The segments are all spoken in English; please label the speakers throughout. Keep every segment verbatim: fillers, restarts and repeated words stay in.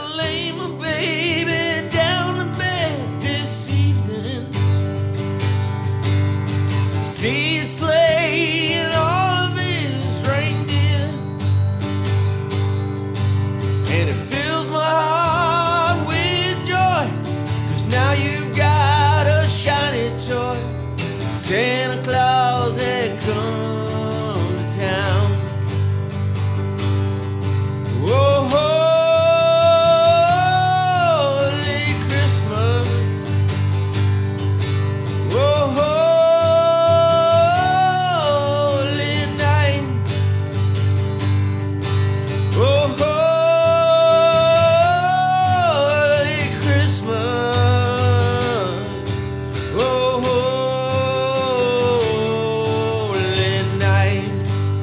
Speaker 1: lay my baby down in bed this evening, see a sleigh and all of his reindeer, and it fills my heart with joy, 'cause now you've got a shiny toy. Santa Claus had come to town. Oh, holy Christmas. Oh, holy night. Oh, holy Christmas. Oh, holy night.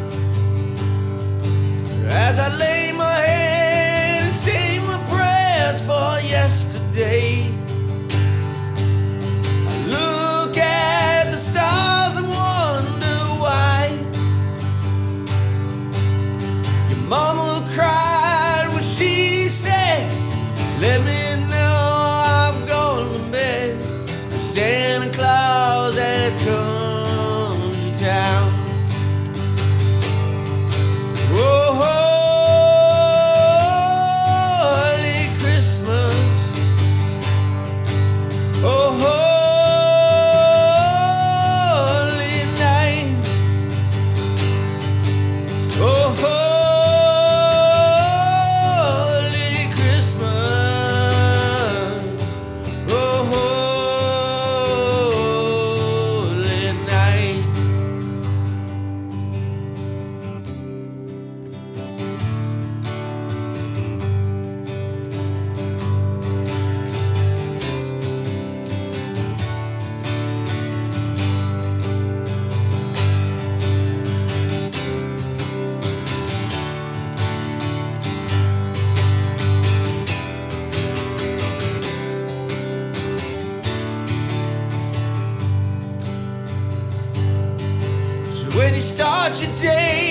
Speaker 1: As I lay my head and say my prayers for yesterday, I look at the stars and wonder why. Your mama cried when she said, let me know I'm going to bed, 'cause Santa Claus has come to town. Oh, holy Christmas. Oh, holy night. Oh, holy Christmas. Oh, holy night. So when you start your day